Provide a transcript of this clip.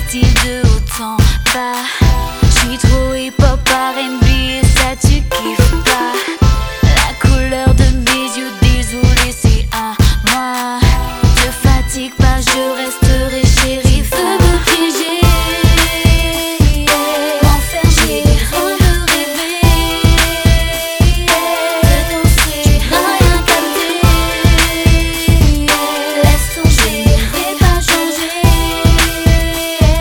est-il de autant pas? Je suis trop hypocrite.